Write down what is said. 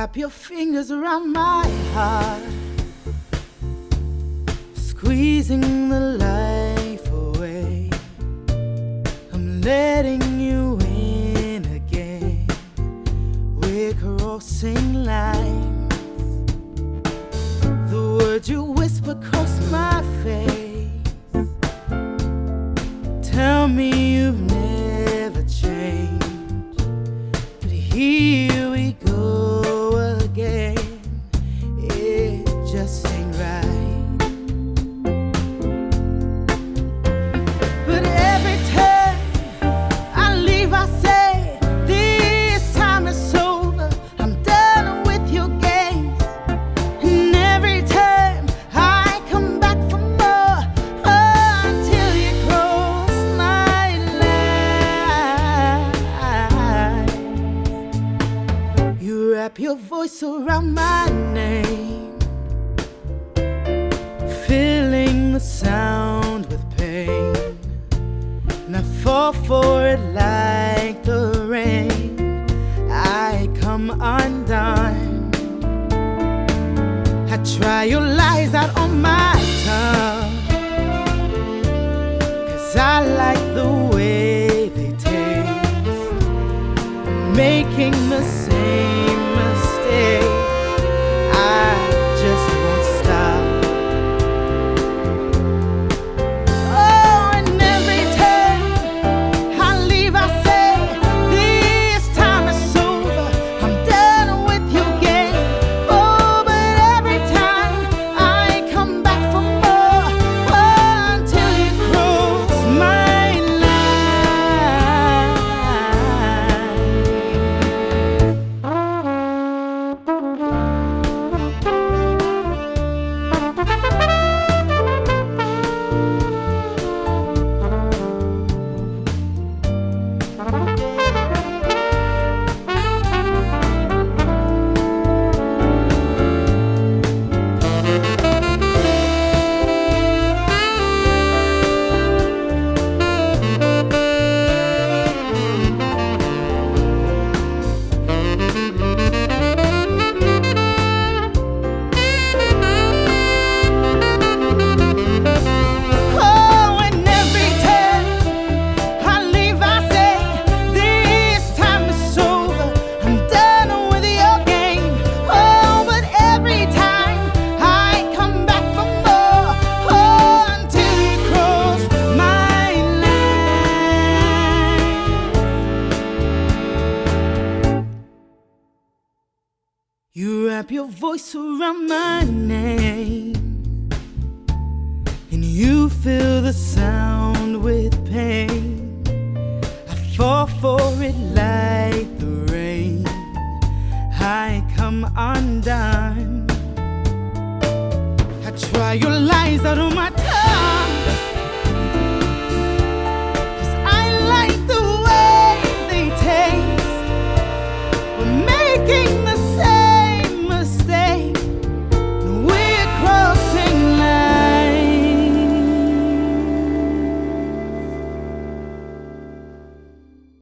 wrap your fingers around my heart, squeezing the life away. I'm letting you in again. We're crossing lines. The words you whisper cross my face. Tell me you've never changed, but here we go again. It just ain't right. But every time I leave, I say, this time it's over. I'm done with your games. And every time I come back for more, until you cross my line. You wrap your voice around my name, filling the sound with pain, and I fall for it like the rain. I come undone. I try your lies out on my tongue, 'cause I like the way they taste, making the same mistake. I just won't stop. Oh, and every time I leave, I say, this time it's over. I'm done with your game. Oh, but every time I come back for more, until you cross my line. Oh, and every time I leave, I say, this time it's over. I'm done with your game. Oh, but every time I come back for more, until you cross my line. You wrap your voice around my name, and you fill the sound with pain. I fall for it like the rain. I come undone. I try your lies out on my tongue.